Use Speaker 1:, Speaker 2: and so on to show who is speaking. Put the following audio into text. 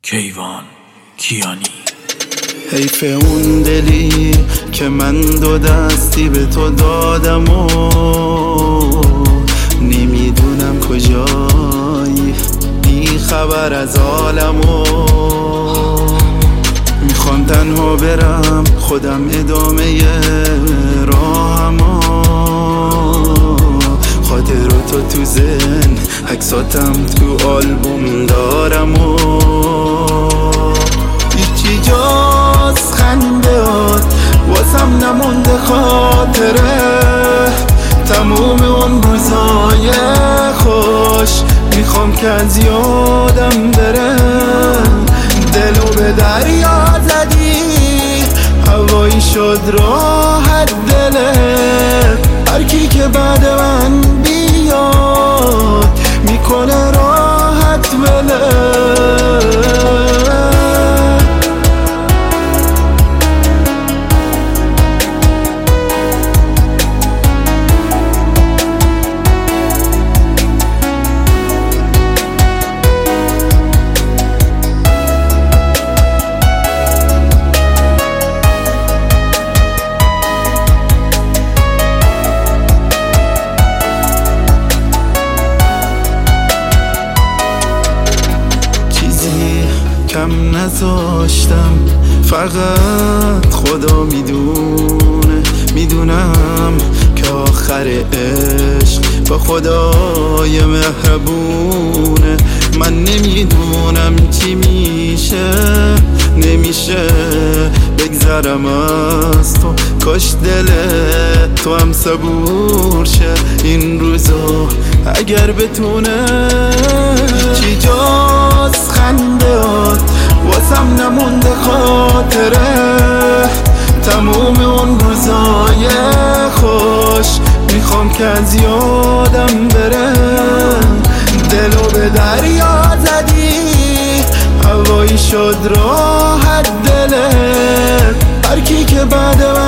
Speaker 1: کیوان کیانی.
Speaker 2: حیف اون دلی که من دو دستی به تو دادم و نمیدونم کجایی، بی خبر از عالم و میخوام تنها برم خودم ادامه راهم و خاطراتو تو ذهن عکساتم تو آلبوم دارم و هیچی جز خندهات واسم نمونده خاطره، تموم اون روزای خوش میخوام که از یادم بره. دلو به دریا زدی هوایی شد راحت دلت، هرکی که بعد من بیاد میکنه راحت بله. کم نذاشتم، فقط خدا میدونم که آخر عشق با خدای مهربونه. من نمیدونم چی نمیشه بگذرم از تو، کاش دل تو هم صبور شه این روزا اگر بتونه. چی جز خندهات واسم نمونده خاطره، تموم اون روزای خوش میخوام که از یادم بره. دلو به دریا زدی هوایی شد راحت دلت، هرکی که بعد من